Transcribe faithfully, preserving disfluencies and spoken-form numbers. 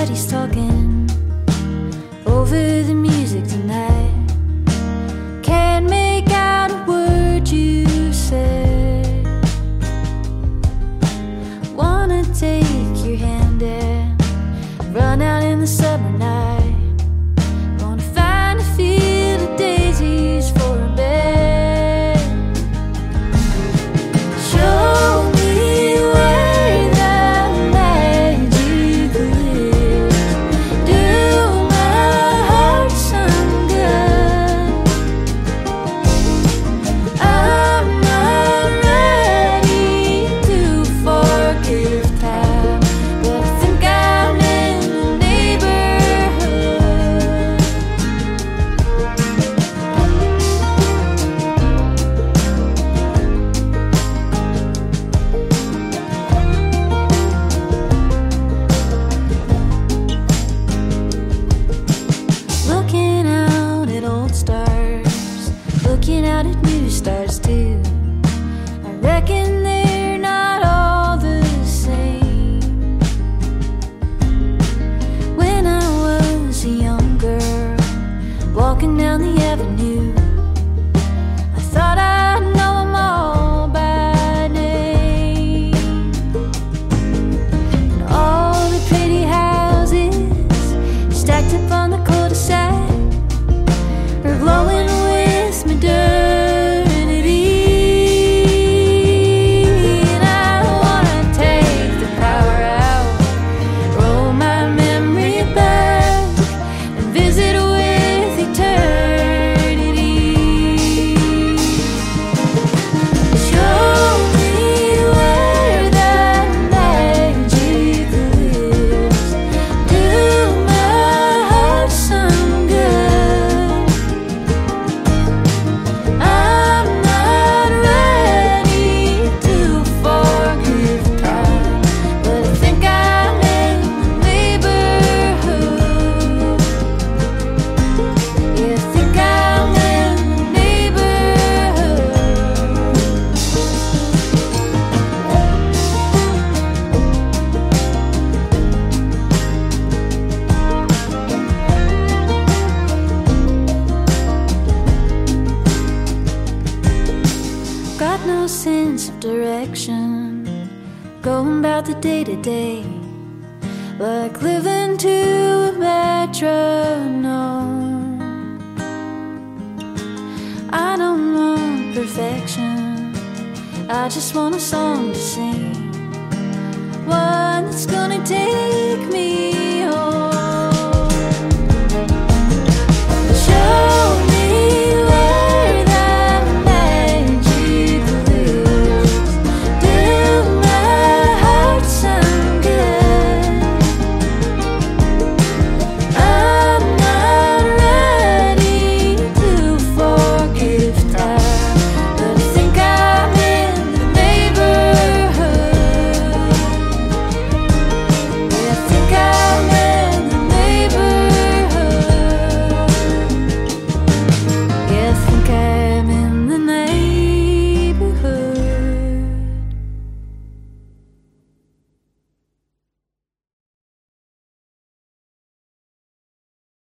buddies talking over the music tonight. Can't make out a word you said. Wanna take your hand and run out in the summer night. Wanna find a field of daisies for a bed. Show me where that magic lives. Do my heart some good. I'm not ready to forgive time, but I think I'm in the neighborhood. Looking out at old stars, looking out at new stars too. I reckon they're not all the same. When I was a young girl, walking down the avenue, I thought I'd know them all by name. And all the pretty houses stacked up on the cul-de-sac are glowing with modernity. And I wanna take the power out, roll my memory back, and visit with eternity. Show me where that magic lives. Do my heart some good. I'm not ready to forgive time, but I think I'm in the neighborhood. Yeah, I think I'm in the neighborhood. Got no sense of direction, going about the day to day, like living to a metronome. I don't want perfection, I just want a song to sing, one that's gonna take